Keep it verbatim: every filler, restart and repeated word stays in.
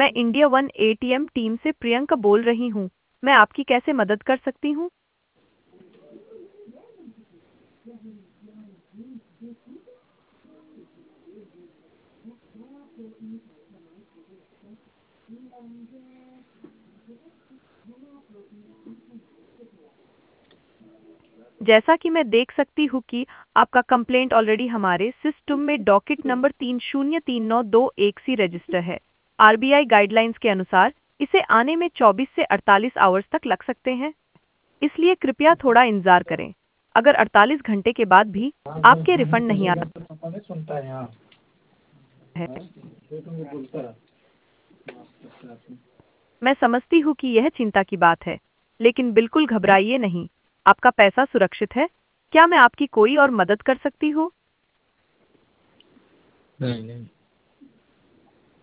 मैं India one ATM team से प्रियंका बोल रही हूँ। मैं आपकी कैसे मदद कर सकती हूँ? जैसा कि मैं देख सकती हूँ कि आपका कंप्लेंट ऑलरेडी हमारे सिस्टम में डॉकेट नंबर तीन शून्य तीन नौ दो एक सी रजिस्टर है। आरबीआई गाइडलाइंस के अनुसार इसे आने में चौबीस से अड़तालीस आवर्स तक लग सकते हैं, इसलिए कृपया थोड़ा इंतजार करें। अगर अड़तालीस घंटे के बाद भी हाँ, दस आपके मिनट रिफंड नहीं चलेगा आता तो पता नहीं सुनता है यहाँ। है, हाँ, ये तो मैं बोलता है। मैं समझती हूँ कि यह चिंता की बात है, लेकिन बिल्कुल घबराइए नहीं। आपका पैसा सुरक्षित है। क्या मैं आपकी कोई और मदद कर सकती हूँ? नहीं नहीं